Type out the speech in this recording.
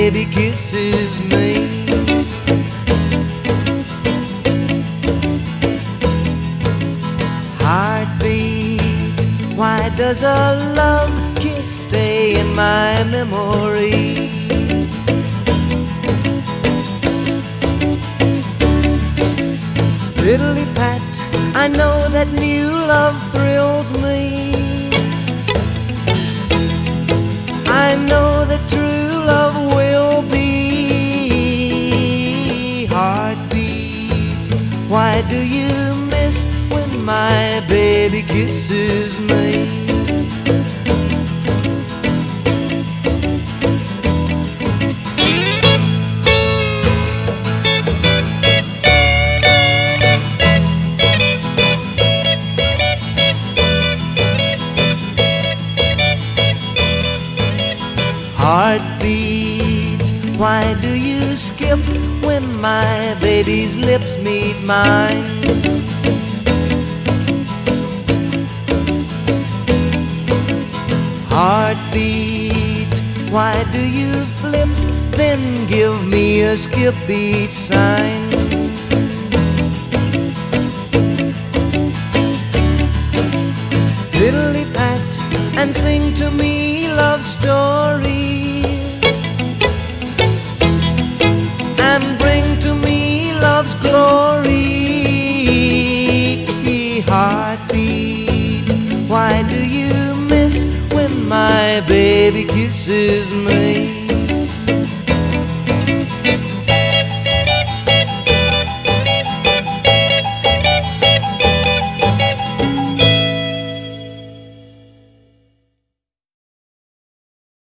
baby kisses me. Heartbeat, why does a love kiss stay in my memory? Diddly pat, I know that new love thrills me. I know that true love will be. Heartbeat, why do you miss when my baby kisses me? Heartbeat, why do you skip when my baby's lips meet mine? Heartbeat, why do you flip, then give me a skip beat sign? Diddly pat, and sing to me love stories, and bring to me love's glory. Heartbeat, why do you miss when my baby kisses me?